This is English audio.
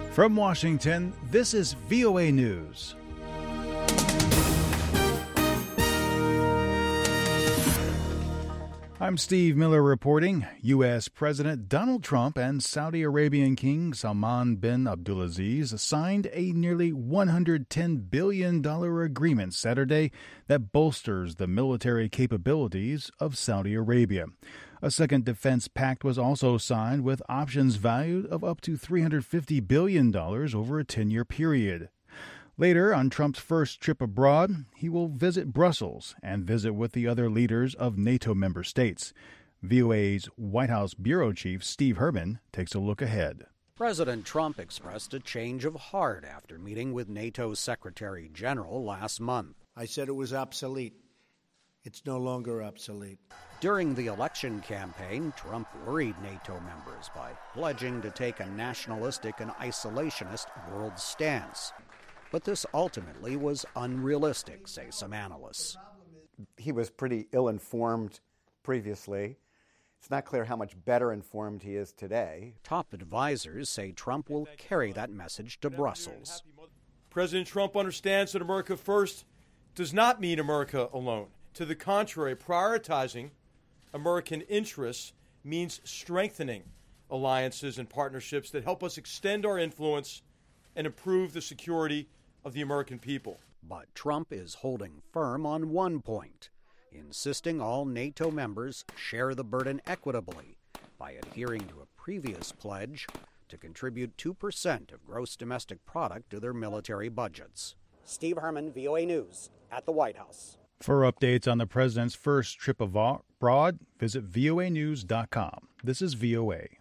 From Washington, this is VOA News. I'm Steve Miller reporting. U.S. President Donald Trump and Saudi Arabian King Salman bin Abdulaziz signed a nearly $110 billion agreement Saturday that bolsters the military capabilities of Saudi Arabia. A second defense pact was also signed with options valued of up to $350 billion over a 10-year period. Later, on Trump's first trip abroad, he will visit Brussels and visit with the other leaders of NATO member states. VOA's White House bureau chief Steve Herman takes a look ahead. President Trump expressed a change of heart after meeting with NATO Secretary General last month. I said it was obsolete. It's no longer obsolete. During the election campaign, Trump worried NATO members by pledging to take a nationalistic and isolationist world stance. But this ultimately was unrealistic, say some analysts. He was pretty ill-informed previously. It's not clear how much better informed he is today. Top advisors say Trump will carry that message to Brussels. President Trump understands that America first does not mean America alone. To the contrary, prioritizing American interests means strengthening alliances and partnerships that help us extend our influence and improve the security of the American people. But Trump is holding firm on one point, insisting all NATO members share the burden equitably by adhering to a previous pledge to contribute 2% of gross domestic product to their military budgets. Steve Herman, VOA News, at the White House. For updates on the president's first trip abroad, visit voanews.com. This is VOA.